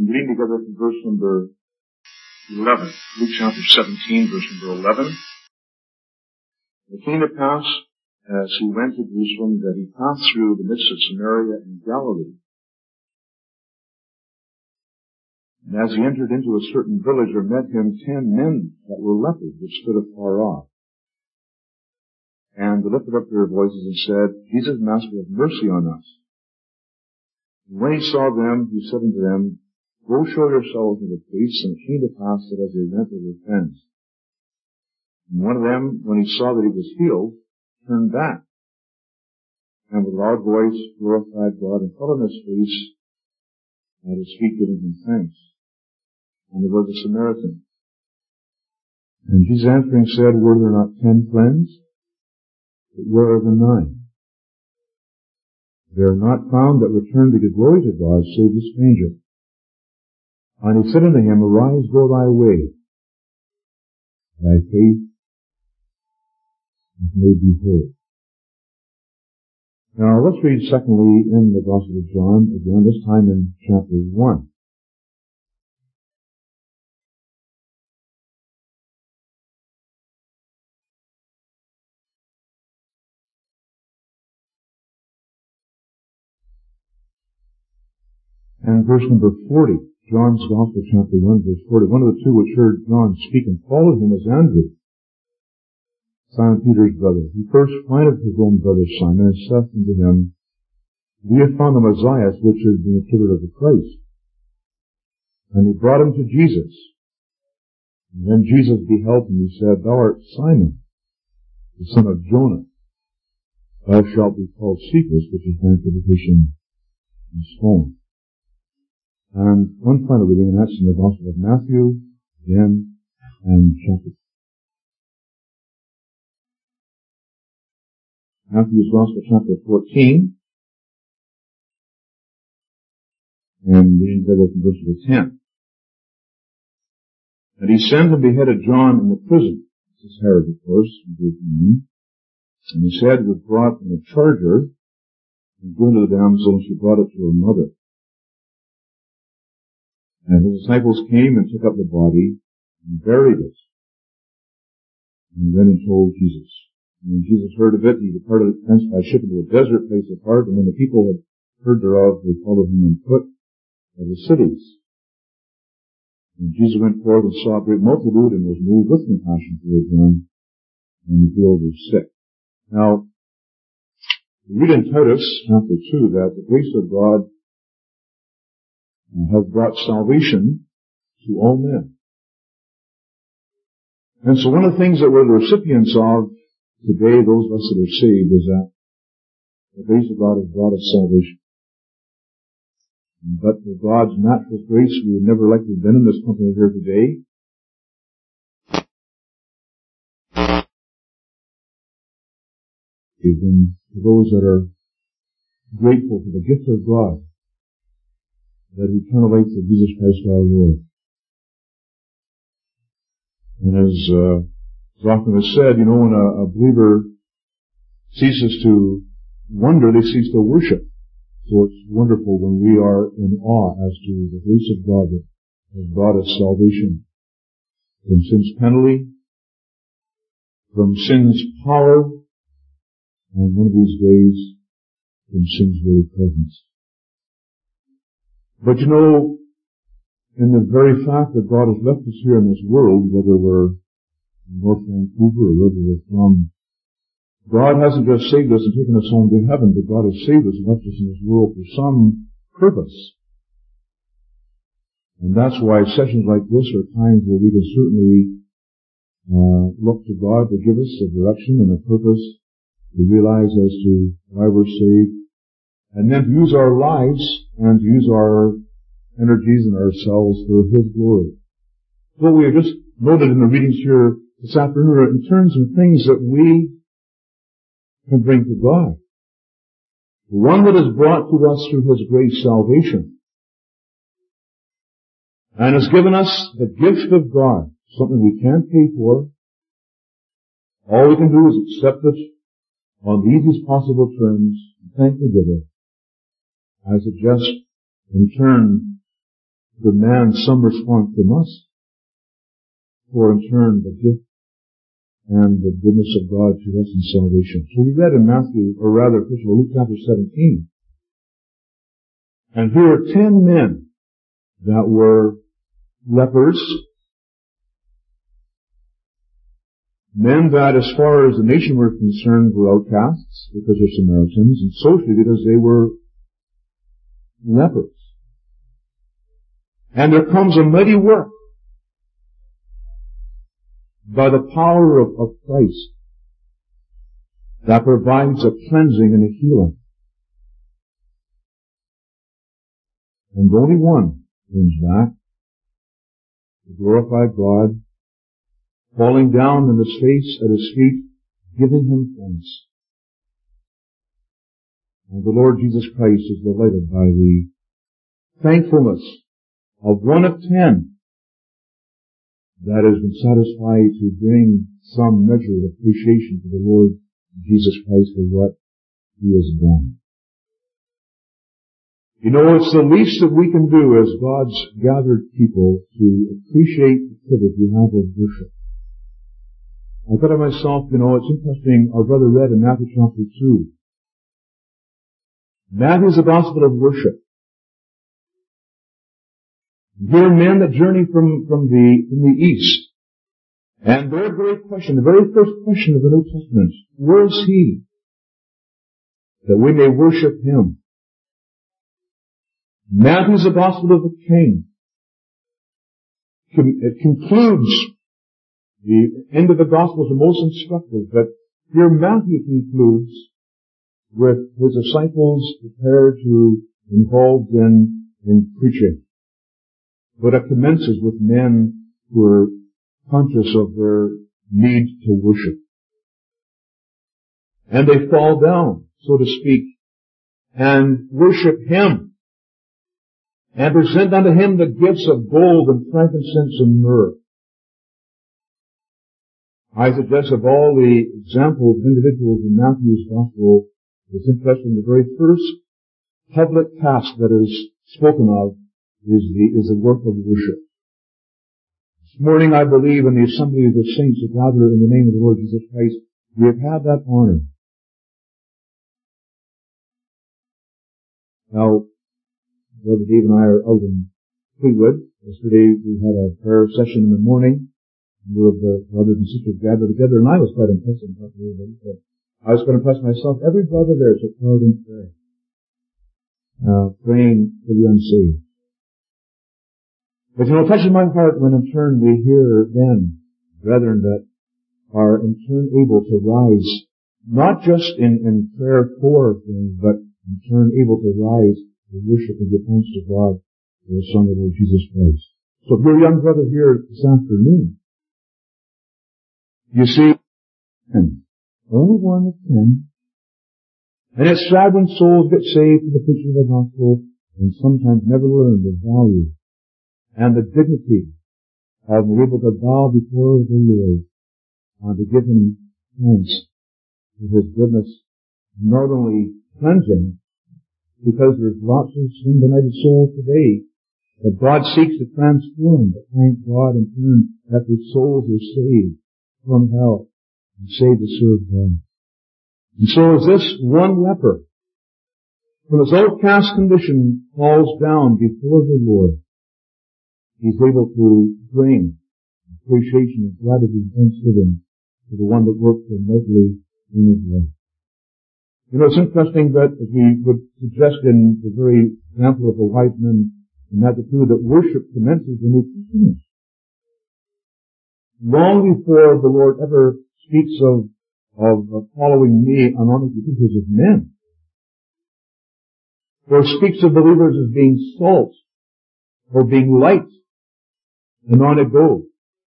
And reading together from verse number 11. Luke chapter 17, verse number 11. It came to pass, as he went to Jerusalem, that he passed through the midst of Samaria and Galilee. And as he entered into a certain village, there met him 10 men that were lepers, which stood afar off. And they lifted up their voices and said, Jesus, Master, have mercy on us. And when he saw them, he said unto them, Go show yourselves to the priests. And it came to pass that as they went, they were cleansed. And one of them, when he saw that he was healed, turned back, and with a loud voice glorified God, and fell on his face at his feet, giving him thanks. And there was a Samaritan. And Jesus answering said, Were there not 10 cleansed? But where are the 9? They are not found that returned to give glory to God, save the stranger. And he said unto him, Arise, go thy way. Thy faith hath made thee whole. Now let's read secondly in the Gospel of John, again, this time in chapter 1. And verse number 40, John's Gospel, chapter 1, verse 40. One of the two which heard John speak and followed him was Andrew, Simon Peter's brother. He first findeth his own brother Simon, and saith unto him, We have found the Messiah, which is being attributed of the Christ. And he brought him to Jesus. And then Jesus beheld him, he said, Thou art Simon, the son of Jonah. Thou shalt be called Cephas, which is interpretation and stone. And one final reading, and that's in the Gospel of Matthew, again, and Matthew's Gospel, chapter 14, and reading together from verse 10. And he sent and beheaded John in the prison. This is Herod, of course, in verse 9. And his head was brought in a charger, and given to the damsel, and she brought it to her mother. And his disciples came and took up the body and buried it. And he went and told Jesus. And when Jesus heard of it, he departed thence by ship into a desert place apart. And when the people had heard thereof, they followed him on foot of the cities. And Jesus went forth and saw a great multitude, and was moved with compassion toward them, and he healed their sick. Now, we read in Titus chapter 2 that the grace of God has brought salvation to all men. And so one of the things that we're the recipients of today, those of us that are saved, is that the grace of God has brought us salvation. But for God's natural grace, we would never likely have been in this company here today. Even to those that are grateful for the gift of God, that eternal life of Jesus Christ our Lord. And as often is said, when a believer ceases to wonder, they cease to worship. So it's wonderful when we are in awe as to the grace of God that has brought us salvation from sin's penalty, from sin's power, and one of these days, from sin's very presence. But in the very fact that God has left us here in this world, whether we're in North Vancouver or whether we're from, God hasn't just saved us and taken us home to heaven, but God has saved us and left us in this world for some purpose. And that's why sessions like this are times where we can certainly look to God to give us a direction and a purpose to realize as to why we're saved, and then to use our lives and to use our energies and ourselves for His glory. What we have just noted in the readings here this afternoon are in terms of things that we can bring to God. One that is brought to us through His great salvation, and has given us the gift of God, something we can't pay for. All we can do is accept it on the easiest possible terms and thank the giver, as it just in turn demands some response from us for, in turn, the gift and the goodness of God to us in salvation. So we read in Matthew, or rather, first of all, Luke chapter 17. And here are 10 men that were lepers, men that, as far as the nation were concerned, were outcasts because they're Samaritans, and socially because they were lepers. And there comes a mighty work by the power of Christ that provides a cleansing and a healing. And only one comes back to glorify God, falling down on his face at his feet, giving him thanks. And the Lord Jesus Christ is delighted by the thankfulness of one of 10 that has been satisfied to bring some measure of appreciation to the Lord Jesus Christ for what he has done. You know, it's the least that we can do as God's gathered people to appreciate the privilege we have of worship. I thought of myself, you know, it's interesting, our brother read in Matthew chapter 2. Matthew is the gospel of worship. Here are men that journey from the east. And their very question, the very first question of the New Testament, where is he? That we may worship him. Matthew is the gospel of the king. It concludes, the end of the gospel is the most instructive, but here Matthew concludes with his disciples prepared to involved in preaching. But it commences with men who are conscious of their need to worship. And they fall down, so to speak, and worship him, and present unto him the gifts of gold and frankincense and myrrh. I suggest of all the examples of individuals in Matthew's gospel, it's interesting, the very first public task that is spoken of is the work of worship. This morning, I believe, in the assembly of the saints that gather in the name of the Lord Jesus Christ, we have had that honor. Now, Brother Dave and I are out in Fleetwood. Yesterday we had a prayer session in the morning, where the brothers and sisters gathered together, and I was quite impressed. I was quite impressed myself. Every brother there took part in prayer, praying for the unsaved. But you know, it touches my heart when in turn we hear then brethren that are in turn able to rise, not just in prayer for things, but in turn able to rise to worship and give thanks to God for the Son of the Lord Jesus Christ. So if you're a young brother here this afternoon, you see, only one of 10, and it's sad when souls get saved through the preaching of the gospel and sometimes never learn the value and the dignity of being able to bow before the Lord and to give him thanks for his goodness, not only cleansing, because there's lots of sin-benighted souls today that God seeks to transform, but thank God in turn that the souls are saved from hell and saved to serve God. And so as this one leper, from his outcast condition, falls down before the Lord, he's able to bring appreciation and gratitude and thanksgiving to the one that worked so mightily in his life. You know, it's interesting that we would suggest in the very example of the wise men in Matthew 2 that worship commences the New Testament. Long before the Lord ever speaks of following me on only the teachers of men, or speaks of believers as being salt, or being light, and on it goes.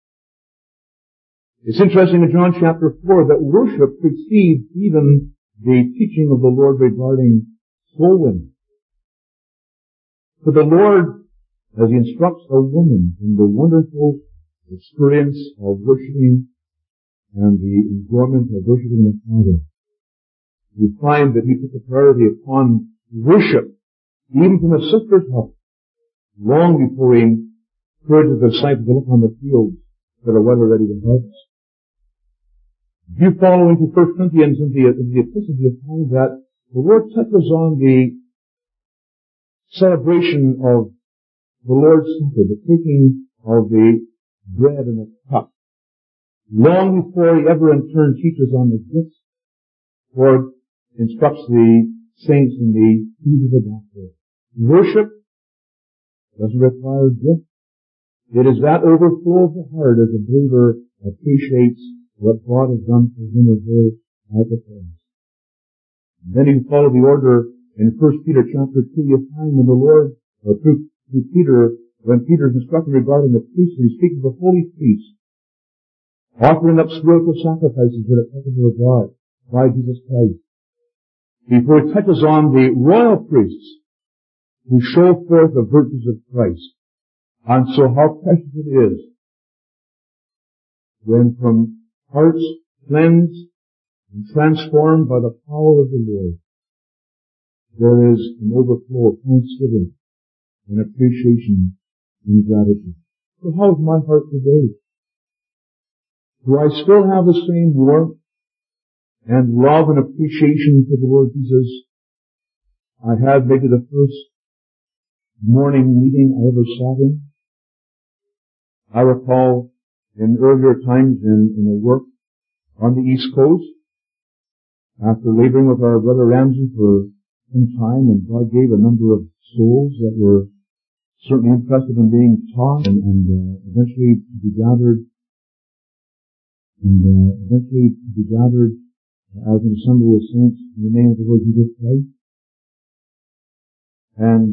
It's interesting in John chapter 4 that worship precedes even the teaching of the Lord regarding soul winning. For the Lord, as he instructs a woman in the wonderful experience of worshiping and the enjoyment of worshiping the Father, we find that he put the priority upon worship, even from a sister's heart, long before he encouraged the disciples to look on the fields that are well ready to harvest. If you follow into 1 Corinthians in the epistles, you'll find that the Lord touches on the celebration of the Lord's Supper, the taking of the bread and the cup, long before he ever in turn teaches on the gifts or instructs the saints in the keys of the gospel. Worship doesn't require gift. It is that overflow of the heart as the believer appreciates what God has done for him or her at the cross. Then you follow the order in 1 Peter chapter 2, you find when the Lord, through Peter, when Peter is instructed regarding the priesthood, he speaks of the holy priest, offering up spiritual sacrifices that are acceptable to God by Jesus Christ. Before he touches on the royal priests who show forth the virtues of Christ. And so how precious it is when from hearts cleansed and transformed by the power of the Lord, there is an overflow of thanksgiving and appreciation and gratitude. So how is my heart today? Do I still have the same warmth and love and appreciation for the Lord Jesus I had maybe the first morning meeting I ever saw him? I recall in earlier times in a work on the East Coast, after laboring with our brother Ramsey for some time, and God gave a number of souls that were certainly interested in being taught and eventually to be gathered as an assembly of saints in the name of the Lord Jesus Christ. And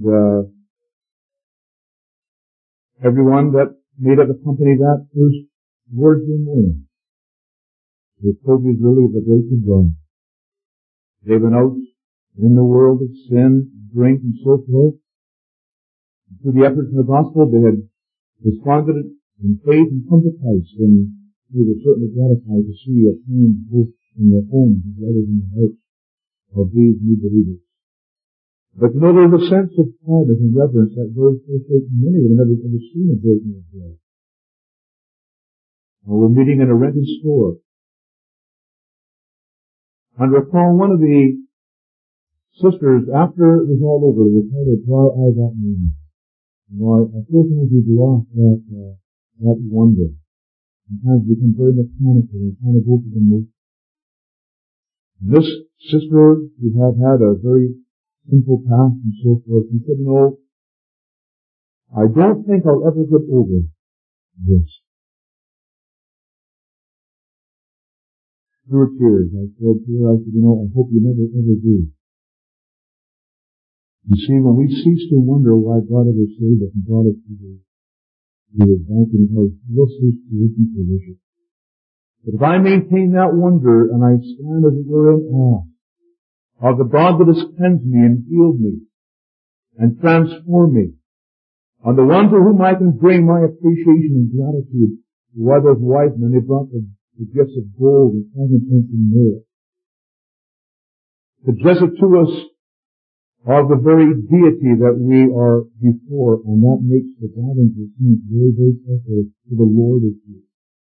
everyone that made up the company that first Thursday morning was totally really of the grace of God. They went out in the world of sin, drink, and so forth. Through the efforts of the gospel, they had responded in faith and come to Christ, and we were certainly gratified to see a change both in their homes as well as in the hearts of these new believers. But you know, there's a sense of pride and reverence that very first day many of them never seen a breaking of bread. We're meeting in a rented store. And recall one of the sisters, after it was all over, was had a dry eye that morning. You know, I feel sometimes we've lost that wonder. Sometimes we can very mechanical and kind of go through the motion. This sister, who had had a very simple past and so forth, she said, no, I don't think I'll ever get over this. Through tears, I said to her, you know, I hope you never ever do. You see, when we cease to wonder why God ever saved us and brought us to the banqueting house, we'll cease to listen to worship. But if I maintain that wonder and I stand as it were in awe of the God that has cleansed me and healed me and transformed me, on the one to whom I can bring my appreciation and gratitude to others' wives, and they brought the gifts of gold and frankincense and myrrh, to dress it to us of the very deity that we are before, and that makes the gathering of saints very, very special to the Lord is here.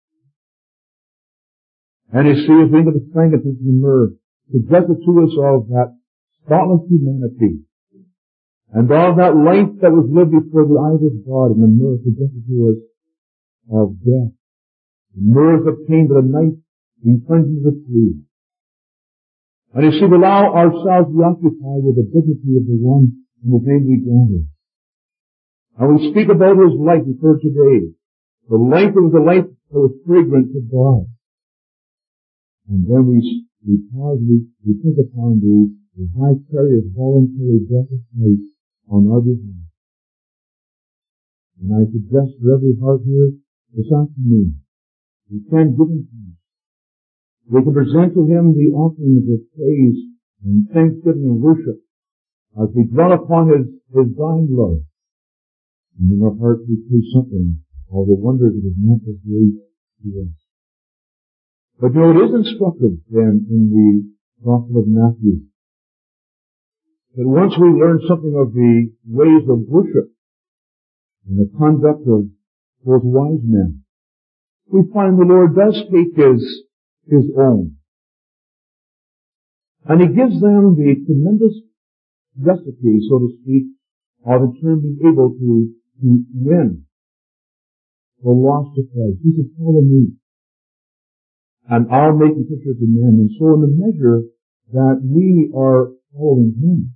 And you see, think of the frankincense and myrrh, to dress it to us of that spotless humanity, and all that life that was lived before the eyes of God, and the myrrh to dress it to us of death. The myrrh is obtained by the knife in cleansing the tree. And you see, we allow ourselves to be occupied with the dignity of the one in whose name we gather. And we speak about his life before today. The life that was a life that was fragrant to God. And then we pause, we think upon the vicarious, voluntary death of Christ on our behalf. And I suggest to every heart here this afternoon, we can give him thanks. We can present to him the offerings of praise and thanksgiving and worship as we dwell upon his divine love. And in our hearts we see something of the wonders of his manifest grace to us. But you know, it is instructive then in the Gospel of Matthew that once we learn something of the ways of worship in the conduct of those wise men, we find the Lord does take His own. And He gives them the tremendous recipe, so to speak, of in turn being able to win the lost to Christ. He said, follow me. And I'll make you fishers of men. And so in the measure that we are following Him,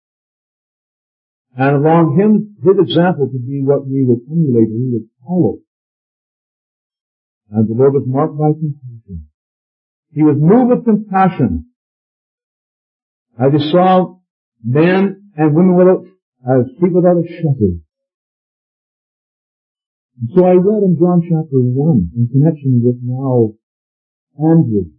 and along His example to be what we would emulate, we would follow. And the Lord was marked by compassion. He was moved with compassion as He saw men and women as sheep without a shepherd. And so I read in John chapter 1, in connection with now Andrew.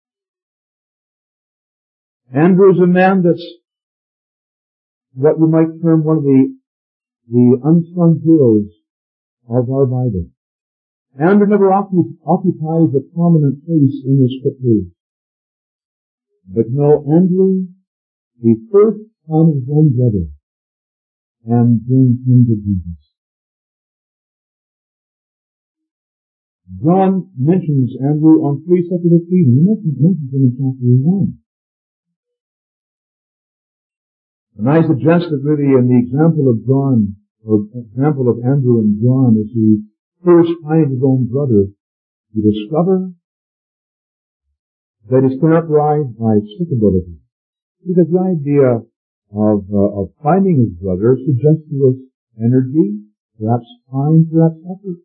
Andrew is a man that's what you might term one of the unsung heroes of our Bible. Andrew never occupies a prominent place in the Scriptures. But no, Andrew, he first found his own brother and brings him to Jesus. John mentions Andrew on 3 separate occasions. He mentions him in chapter 1. And I suggest that really in the example of John, or example of Andrew and John, as he first finds his own brother, you discover that he's characterized by stickability. Because the idea of finding his brother suggests to us energy, perhaps time, perhaps effort.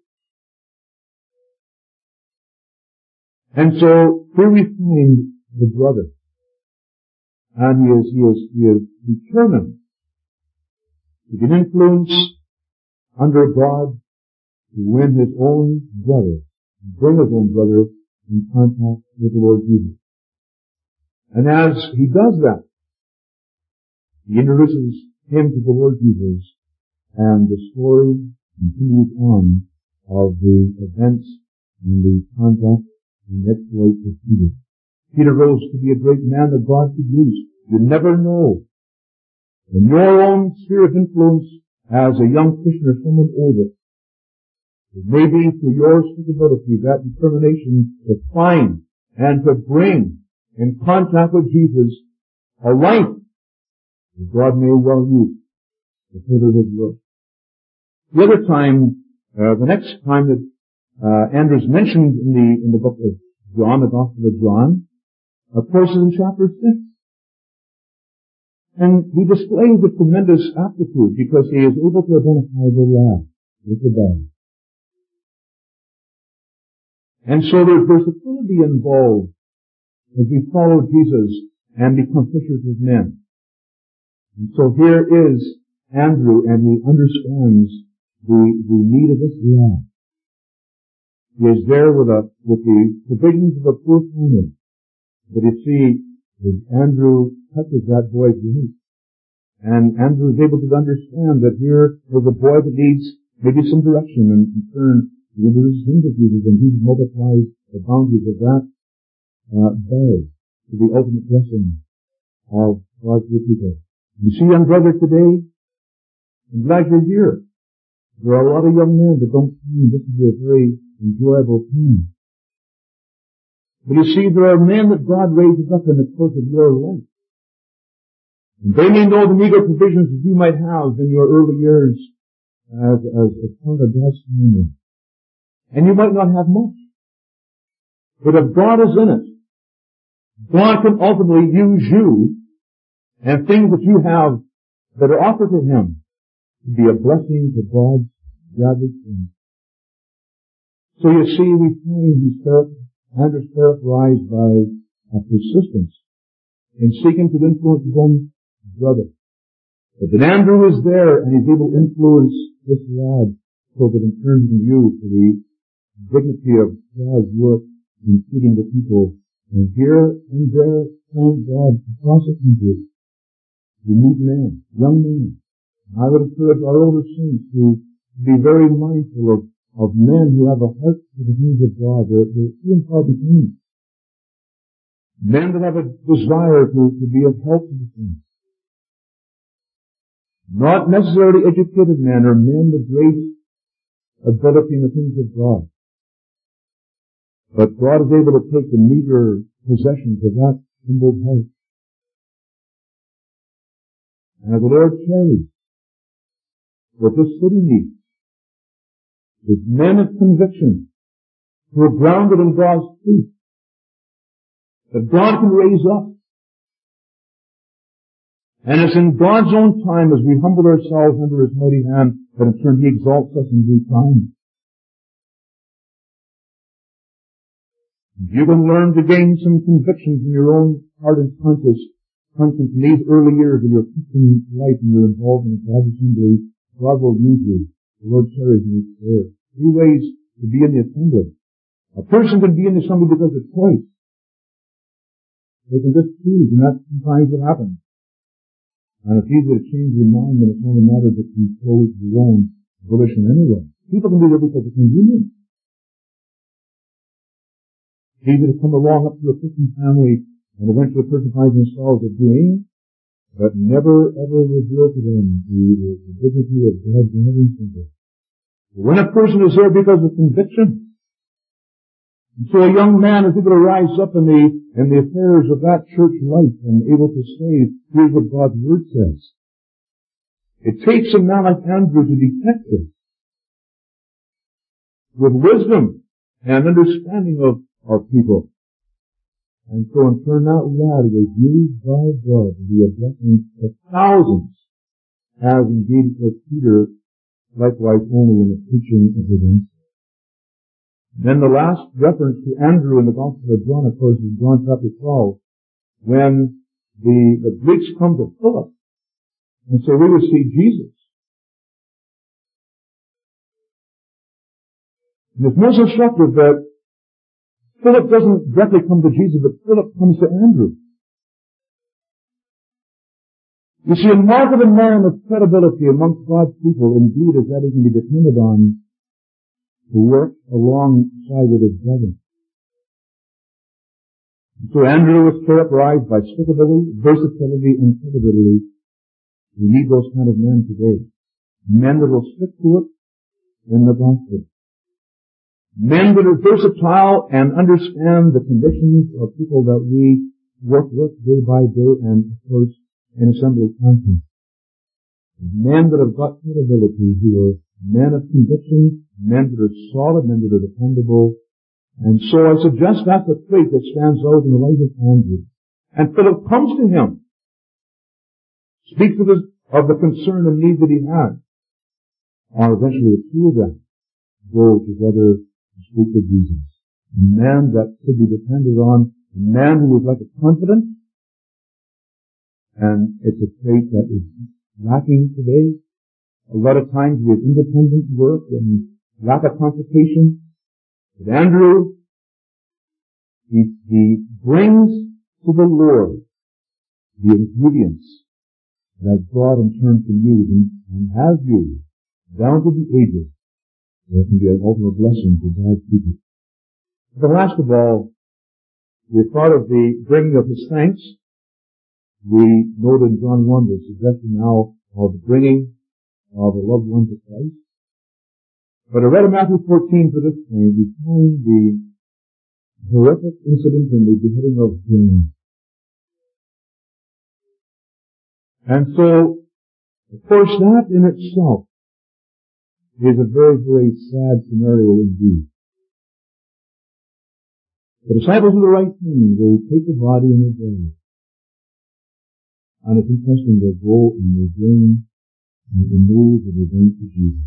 And so here we find the brother, and he is determined to get influence under God to win his own brother, bring his own brother in contact with the Lord Jesus. And as he does that, he introduces him to the Lord Jesus, and the story continues on of the events and the conduct and exploits of Peter. Peter rose to be a great man that God could use. You never know. In your own sphere of influence as a young Christian or someone older, it may be through your ability, that determination to find and to bring in contact with Jesus a life that God may well use to further His work. The other time, the next time that Andrew's mentioned in the book of John, the Gospel of John, of course, is in chapter 6. And he displays a tremendous aptitude because he is able to identify the lad with the bag. And so there's versatility involved as we follow Jesus and become fishers of men. And so here is Andrew, and he understands the need of this lad. He is there with the provisions of a poor family. But you see, Andrew touches that boy's youth. And Andrew is able to understand that here is a boy that needs maybe some direction, and in turn, he introduces him to Jesus, and he multiplies the boundaries of that bag to the ultimate blessing of God's dear people. You see, young brother, today, I'm glad you're here. There are a lot of young men that don't find this to be a very enjoyable thing. But you see, there are men that God raises up in the course of your life. And they may know the meager provisions that you might have in your early years as part of God's family. And you might not have much. But if God is in it, God can ultimately use you and things that you have that are offered to Him to be a blessing to God's godly things. So you see, we find Andrew's characterized by a persistence in seeking to influence his own brother. But then Andrew is there, and he's able to influence this lad so that in turn he can use for the dignity of God's work in feeding the people. And here and there, thank God, across the country, we meet men, young men. I would encourage our older saints to be very mindful of men who have a heart for the things of God. They're few and far between. Men that have a desire to be of help to the saints. Not necessarily educated men or men with great ability in the things of God. But God is able to take the meager possessions of that humble heart. And the Lord carries what this city needs is men of conviction who are grounded in God's truth, that God can raise up. And it's in God's own time, as we humble ourselves under His mighty hand, that in turn He exalts us in due time. You can learn to gain some convictions in your own heart and conscience in these early years of your Christian life and your involvement in God's assembly. God will use you. The Lord carries you there. 3 ways to be in the assembly. A person can be in the assembly because of choice. They can just choose, and that's sometimes what happens. And it's easy to change your mind when it's only a matter that you chose your own volition anyway. People can do that because of convenience. It's easy to come along up to a Christian family and eventually a person finds themselves a doing, but never ever reveal to them the dignity of God's guidance in them. When a person is there because of conviction, and so a young man is able to rise up in the affairs of that church life and able to say, here's what God's Word says. It takes a man like Andrew to detect this with wisdom and understanding of people. And so in turn that lad was used by God to be a blessing to thousands, as indeed was Peter, likewise only in the preaching of the gospel. Then the last reference to Andrew in the Gospel of John, of course, is John chapter 12, when the Greeks come to Philip and say, we will see Jesus. And it's most instructive that Philip doesn't directly come to Jesus, but Philip comes to Andrew. You see, a mark of a man of credibility amongst God's people indeed is that he can be depended on to work alongside with his brother. So Andrew was characterized by stickability, versatility, and credibility. We need those kind of men today. Men that will stick to it in the gospel. Men that are versatile and understand the conditions of people that we work with day by day and, of course, in assembly conference. Men that have got credibility, who are men of conviction, men that are solid, men that are dependable. And so I suggest that's a trait that stands out in the life of Andrew. And Philip comes to him, speaks of the concern and need that he had. And eventually the two of them go together to speak of Jesus. A man that could be depended on, a man who was like a confidant, and it's a trait that is lacking today. A lot of times we have independent work and lack of consultation. But Andrew, he brings to the Lord the ingredients that God in turn can use and has used down to the ages. That can be an ultimate blessing to God's people. But last of all, we thought of the bringing of His thanks. We noted in John 1 the suggestion now of the bringing of a loved one to Christ. But I read in Matthew 14 for this point, we find the horrific incident in the beheading of John. And so, of course, that in itself is a very, very sad scenario indeed. The disciples do the right thing. They take the body and they bury it. And it's interesting, they go and they bring and they move and they bring to Jesus.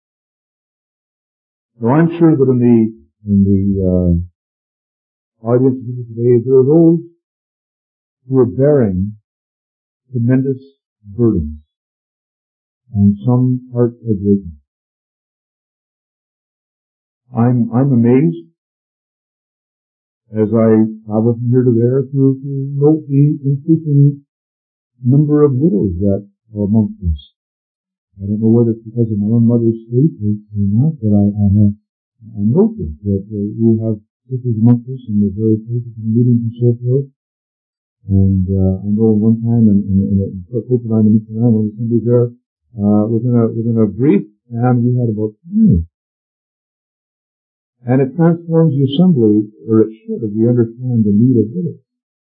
Now I'm sure that in the audience today, there are those who are bearing tremendous burdens, and some hearts are breaking. I'm amazed as I travel from here to there to note the increasing number of widows that are amongst us. I don't know whether it's because of my own mother's state or not, but I note this, that we have sisters amongst us in the various places and meetings and so forth. And I know one time in Copeland, in Eastern Island, when somebody there, within a brief time, we had about 20. And it transforms the assembly, or it should, if we understand the need of it.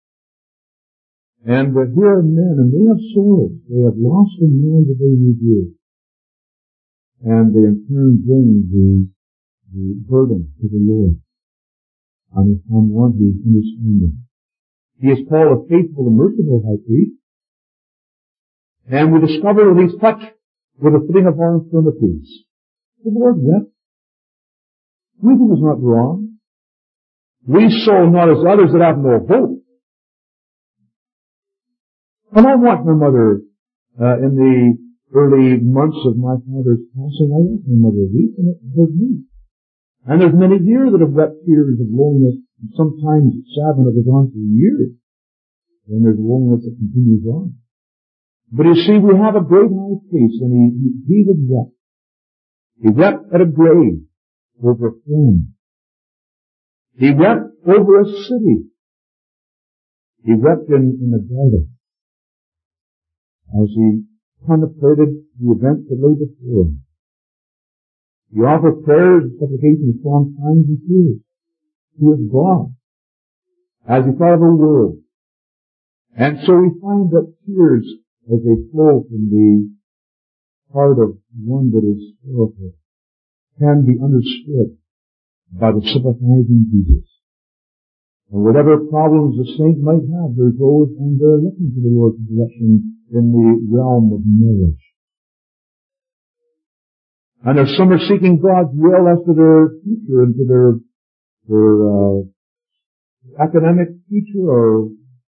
And here are men, and they have sorrows. They have lost the man that they revere. And they in turn bring the burden to the Lord. And upon one who is understanding. He is called a faithful and merciful high priest. And we discover that he's touched with the fitting of our infirmities. The Lord wept. We think it's not wrong. We sow not as others that have no hope. When I watched my mother in the early months of my father's passing, I watched my mother weep, and it hurt me. And there's many here that have wept tears of loneliness, and sometimes it's sad when it goes on for years. Then there's loneliness that continues on. But you see, we have a great high priest, and he would wept. He wept at a grave over a friend. He wept over a city. He wept in a garden as he contemplated the event that lay before him. He offered prayers and supplications, strong times and tears to his God as he thought of the world. And so we find that tears, as they flow from the heart of one that is sorrowful, can be understood by the sympathizing Jesus. And whatever problems the saint might have, there's those, and they're looking to the Lord's direction in the realm of marriage. And there's some are seeking God's will as to their future and to their academic future or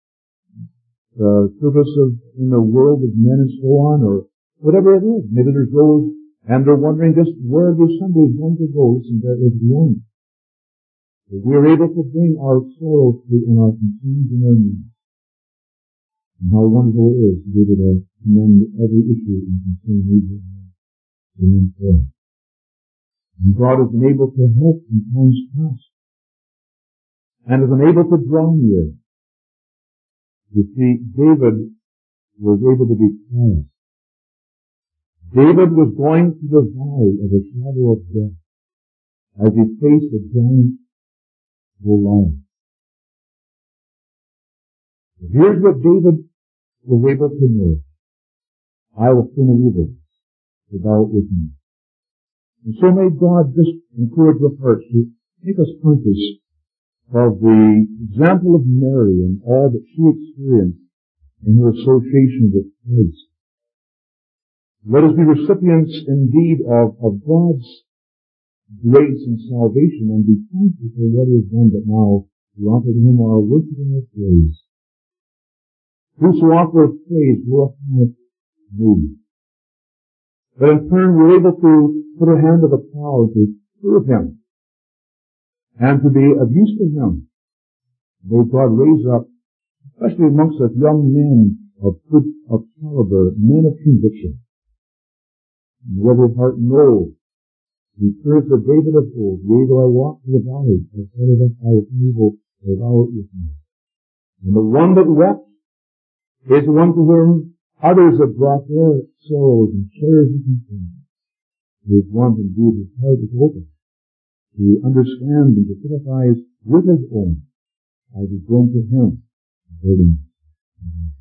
service in the world of men and so on, or whatever it is. Maybe there's those, and they're wondering just where the assembly is going to go. Listen, there is one. If we are able to bring our sorrows and our concerns and our needs, and how wonderful it is to be able to commend every issue and concern we have in prayer. And God has been able to help in times past, and has been able to draw near. You see, David was able to be pious. David was going through the valley of the shadow of death as he faced the giant Goliath. Here's what David was able to know. I will sin evil, for thou art with me. And so may God just encourage your hearts to make us conscious of the example of Mary and all that she experienced in her association with Christ. Let us be recipients indeed of God's grace and salvation, and be thankful for what He has done, but now we offer to Him our worship and our praise. Whoso offereth praise glorifieth me. But in turn we're able to put our hand to the plow to serve Him and to be of use to Him. May God raise up, especially amongst us, young men of caliber, men of conviction. Let his heart know the spirit of David of old, yea, though I walk through the valley of shadow of death, evil, for thou art with me. And the one that wept is the one to whom others have brought their sorrows and cares and concerns. He is one indeed whose heart is open to understand and to sympathize with his own as he bring to him burdens.